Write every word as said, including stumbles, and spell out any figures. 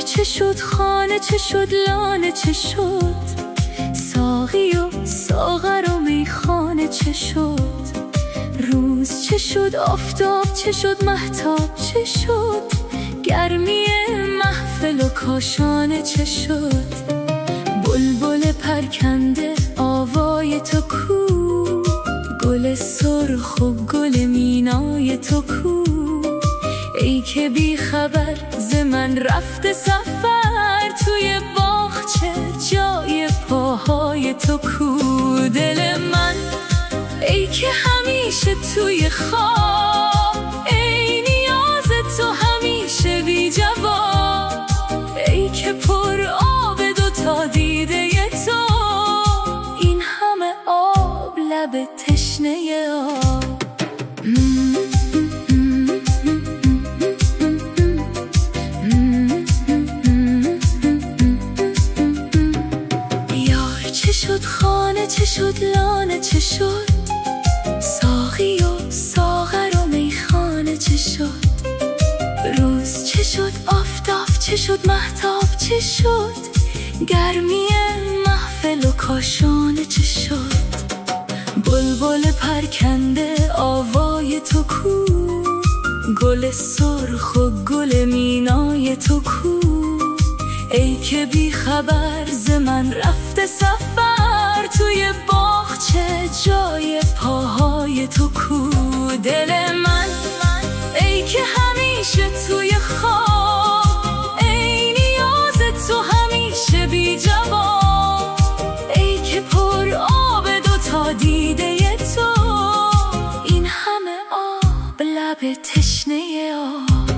چه شد خانه چه شد لانه چه شد، ساقی و ساغر و میخانه چه شد، روز چه شد آفتاب چه شد مهتاب چه شد، گرمی محفل و کاشانه چه شد، بلبل پرکنده آوای تو کو، گل سرخ و گل مینای تو کو، ای که بی خبر ز من رفته سفر، توی باغچه جای پاهای تو کو، دل من ای که همیشه توی خواب، ای نیاز تو همیشه بی جواب، ای که پر آب دو تا دیده تو، این همه آب لب تشنه آب. یار چه شد خانه چه شد لانه چه شد، ساقی و ساغر و میخانه چه شد، روز چه شد آفتاب چه شد مهتاب چه شد، گرمی محفل و کاشانه چه شد، بلبل پرکنده آوای تو کو، گل سرخ و گل مینای تو کو، ای که بی خبر ز من رفته سفر، توی باغچه جای پاهای تو کو، دل من ای که همیشه توی خواب، ای نیاز تو همیشه بی جواب، ای که پر آب دو تا دیده تو، این همه آب لب تشنه آب.